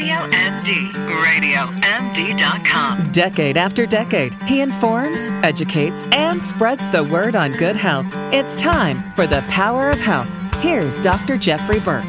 Radio MD. RadioMD.com. Decade after decade, he informs, educates, and spreads the word on good health. It's time for The Power of Health. Here's Dr. Jeffrey Burke.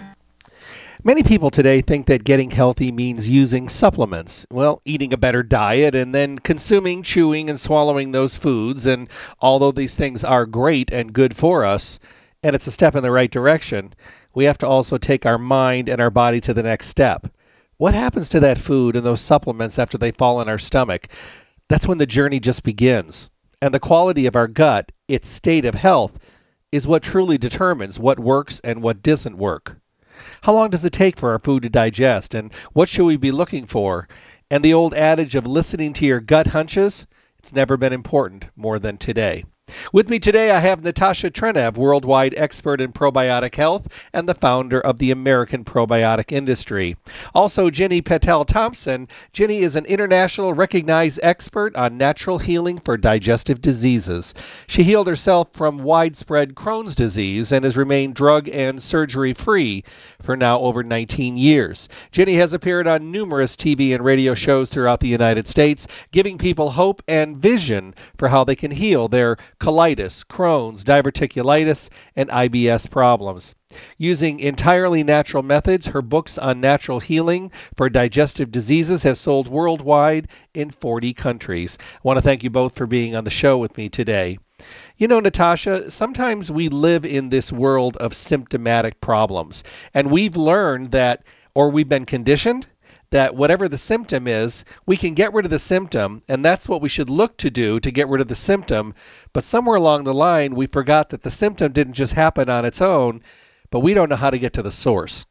Many people today think that getting healthy means using supplements. Well, eating a better diet and then consuming, chewing, and swallowing those foods. And although these things are great and good for us, and it's a step in the right direction, we have to also take our mind and our body to the next step. What happens to that food and those supplements after they fall in our stomach? That's when the journey just begins. And the quality of our gut, its state of health, is what truly determines what works and what doesn't work. How long does it take for our food to digest, and what should we be looking for? And the old adage of listening to your gut hunches, it's never been important more than today. With me today, I have Natasha Trenev, worldwide expert in probiotic health and the founder of the American Probiotic Industry. Also, Jenny Patel-Thompson. Jenny is an international recognized expert on natural healing for digestive diseases. She healed herself from widespread Crohn's disease and has remained drug and surgery-free for now over 19 years. Jenny has appeared on numerous TV and radio shows throughout the United States, giving people hope and vision for how they can heal their colitis, Crohn's, diverticulitis, and IBS problems. Using entirely natural methods, her books on natural healing for digestive diseases have sold worldwide in 40 countries. I want to thank you both for being on the show with me today. You know, Natasha, sometimes we live in this world of symptomatic problems, and we've learned that, or we've been conditioned, that whatever the symptom is, we can get rid of the symptom, and that's what we should look to do to get rid of the symptom. But somewhere along the line, we forgot that the symptom didn't just happen on its own, but we don't know how to get to the source.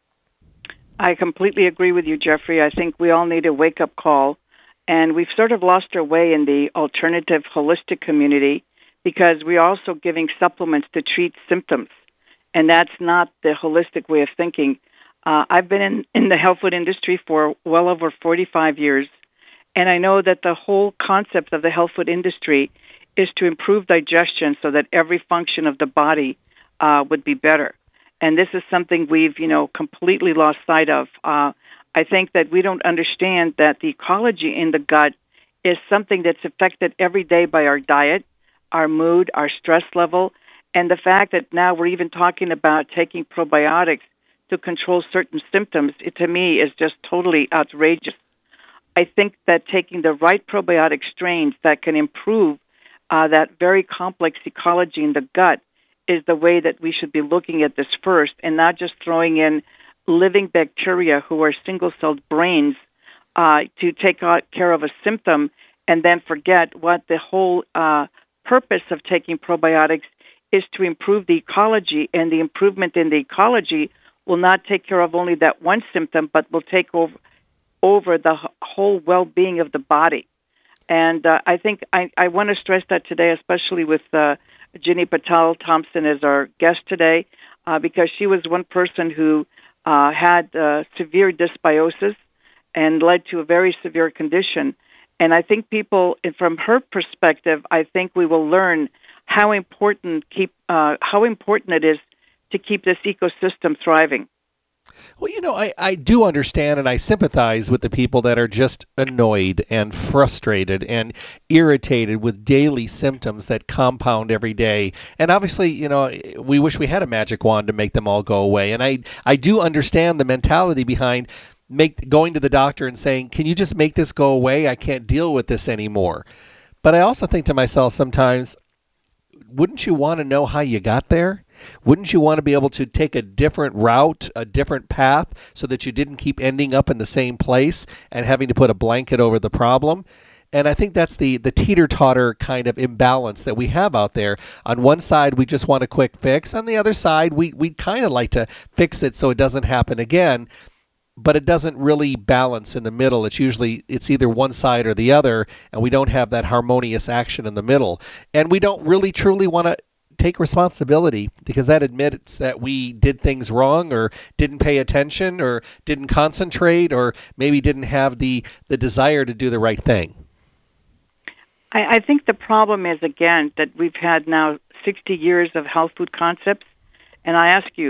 I completely agree with you, Jeffrey. I think we all need a wake-up call, and we've sort of lost our way in the alternative holistic community because we're also giving supplements to treat symptoms, and that's not the holistic way of thinking. I've been in the health food industry for well over 45 years, and I know that the whole concept of the health food industry is to improve digestion so that every function of the body would be better. And this is something we've, completely lost sight of. I think that we don't understand that the ecology in the gut is something that's affected every day by our diet, our mood, our stress level, and the fact that now we're even talking about taking probiotics to control certain symptoms, it, to me, is just totally outrageous. I think that taking the right probiotic strains that can improve that very complex ecology in the gut is the way that we should be looking at this first, and not just throwing in living bacteria who are single-celled brains to take care of a symptom and then forget what the whole purpose of taking probiotics is to improve the ecology, and the improvement in the ecology will not take care of only that one symptom, but will take over the whole well-being of the body. And I think I want to stress that today, especially with Jenny Patel-Thompson as our guest today, because she was one person who had severe dysbiosis and led to a very severe condition. And I think people, from her perspective, I think we will learn how important it is to keep this ecosystem thriving. Well, I do understand and I sympathize with the people that are just annoyed and frustrated and irritated with daily symptoms that compound every day. And obviously, we wish we had a magic wand to make them all go away. And I do understand the mentality behind going to the doctor and saying, can you just make this go away? I can't deal with this anymore. But I also think to myself sometimes, wouldn't you want to know how you got there? Wouldn't you want to be able to take a different route, a different path, so that you didn't keep ending up in the same place and having to put a blanket over the problem? And I think that's the teeter-totter kind of imbalance that we have out there. On one side, we just want a quick fix. On the other side, we kind of like to fix it so it doesn't happen again. But it doesn't really balance in the middle. It's either one side or the other, and we don't have that harmonious action in the middle. And we don't really truly want to take responsibility, because that admits that we did things wrong or didn't pay attention or didn't concentrate or maybe didn't have the desire to do the right thing. I think the problem is, again, that we've had now 60 years of health food concepts. And I ask you,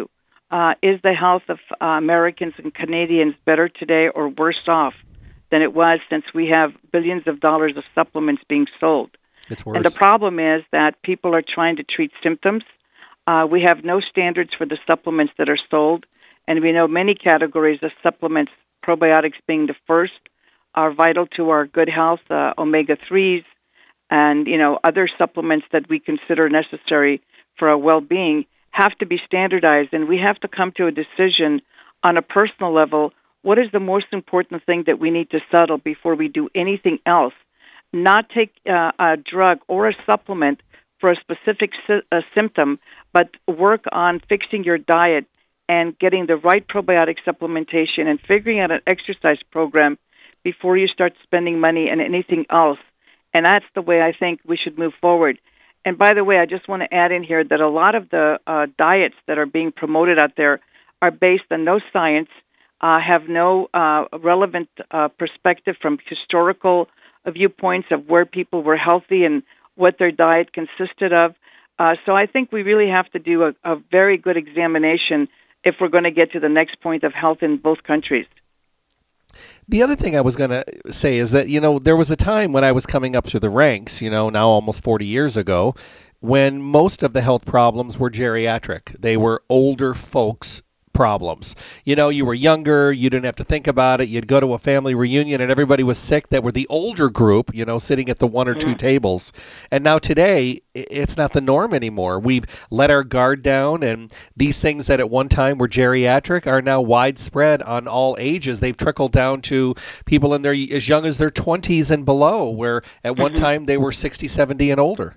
is the health of Americans and Canadians better today or worse off than it was since we have billions of dollars of supplements being sold? It's worse. And the problem is that people are trying to treat symptoms. We have no standards for the supplements that are sold, and we know many categories of supplements, probiotics being the first, are vital to our good health, omega-3s, and other supplements that we consider necessary for our well-being have to be standardized, and we have to come to a decision on a personal level. What is the most important thing that we need to settle before we do anything else? Not take a drug or a supplement for a specific symptom, but work on fixing your diet and getting the right probiotic supplementation and figuring out an exercise program before you start spending money on anything else. And that's the way I think we should move forward. And by the way, I just want to add in here that a lot of the diets that are being promoted out there are based on no science, have no relevant perspective from historical viewpoints of where people were healthy and what their diet consisted of. So I think we really have to do a very good examination if we're going to get to the next point of health in both countries. The other thing I was going to say is that, there was a time when I was coming up through the ranks, now almost 40 years ago, when most of the health problems were geriatric. They were older folks' problems. You were younger, you didn't have to think about it. You'd go to a family reunion and everybody was sick that were the older group, sitting at the one or two tables. And now today, it's not the norm anymore. We've let our guard down, and these things that at one time were geriatric are now widespread on all ages. They've trickled down to people in their as young as their 20s and below, where at one time they were 60, 70 and older.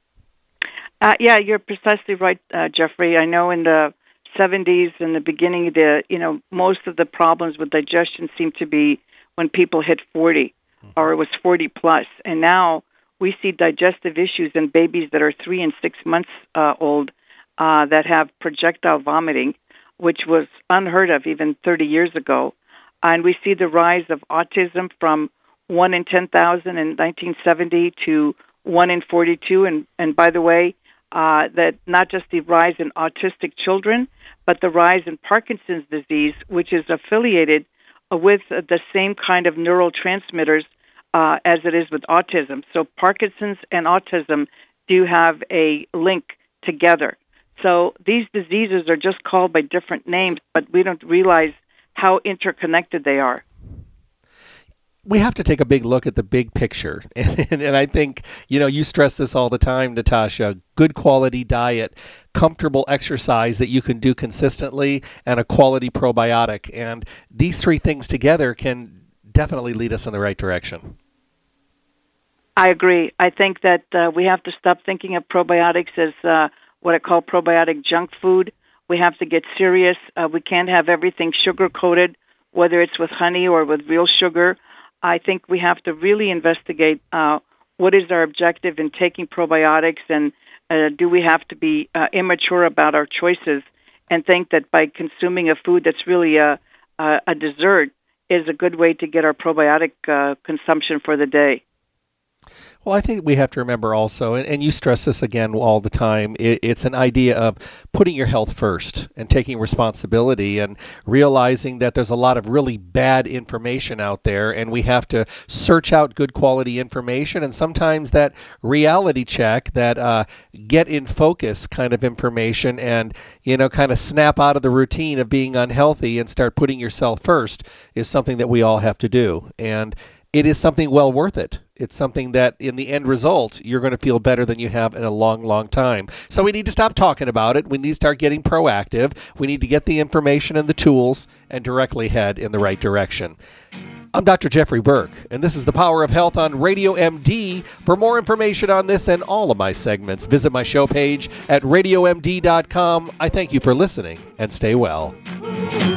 Yeah, you're precisely right, Jeffrey. I know in the 70s and the beginning of the, most of the problems with digestion seemed to be when people hit 40 or it was 40 plus. And now we see digestive issues in babies that are 3 and 6 months old that have projectile vomiting, which was unheard of even 30 years ago. And we see the rise of autism from 1 in 10,000 in 1970 to 1 in 42. And by the way, that not just the rise in autistic children, but the rise in Parkinson's disease, which is affiliated with the same kind of neurotransmitters as it is with autism. So Parkinson's and autism do have a link together. So these diseases are just called by different names, but we don't realize how interconnected they are. We have to take a big look at the big picture. And I think, you stress this all the time, Natasha, good quality diet, comfortable exercise that you can do consistently, and a quality probiotic. And these three things together can definitely lead us in the right direction. I agree. I think that we have to stop thinking of probiotics as what I call probiotic junk food. We have to get serious. We can't have everything sugar-coated, whether it's with honey or with real sugar. I think we have to really investigate what is our objective in taking probiotics, and do we have to be immature about our choices and think that by consuming a food that's really a dessert is a good way to get our probiotic consumption for the day. Well, I think we have to remember also, and you stress this again all the time, it's an idea of putting your health first and taking responsibility and realizing that there's a lot of really bad information out there, and we have to search out good quality information, and sometimes that reality check, that get in focus kind of information, and kind of snap out of the routine of being unhealthy and start putting yourself first is something that we all have to do. And it is something well worth it. It's something that in the end result, you're going to feel better than you have in a long, long time. So we need to stop talking about it. We need to start getting proactive. We need to get the information and the tools and directly head in the right direction. I'm Dr. Jeffrey Burke, and this is The Power of Health on Radio MD. For more information on this and all of my segments, visit my show page at radiomd.com. I thank you for listening, and stay well.